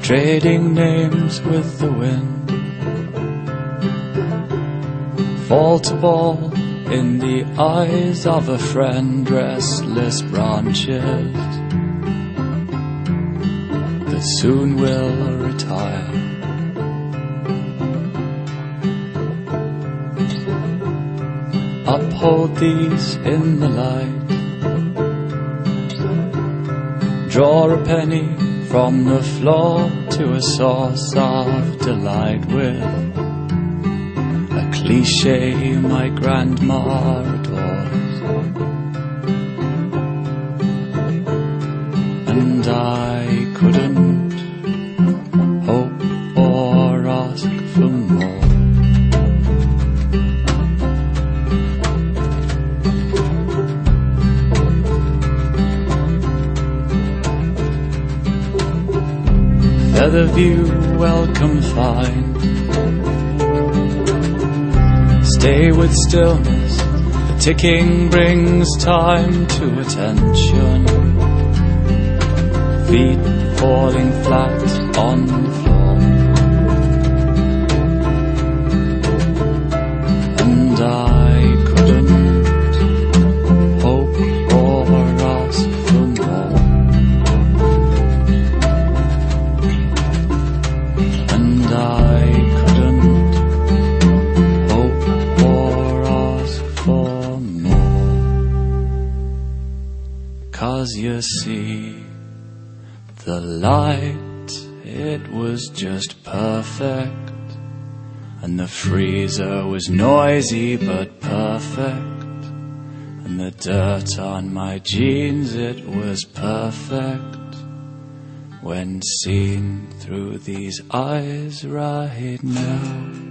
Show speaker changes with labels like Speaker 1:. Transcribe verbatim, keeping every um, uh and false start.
Speaker 1: trading names with the wind. Fall to ball in the eyes of a friend, restless branches that soon will retire. Uphold these in the light, draw a penny from the floor to a source of delight with a cliché my grandma adores. And I couldn't hope or ask for more. Featherview, welcome find. Stay with stillness, the ticking brings time to attention. Feet falling flat on the floor. And I couldn't hope or ask for more. And I couldn't hope or ask for more. 'Cause you see, the light, it was just perfect. And the freezer was noisy but perfect. And the dirt on my jeans, it was perfect. When seen through these eyes right now.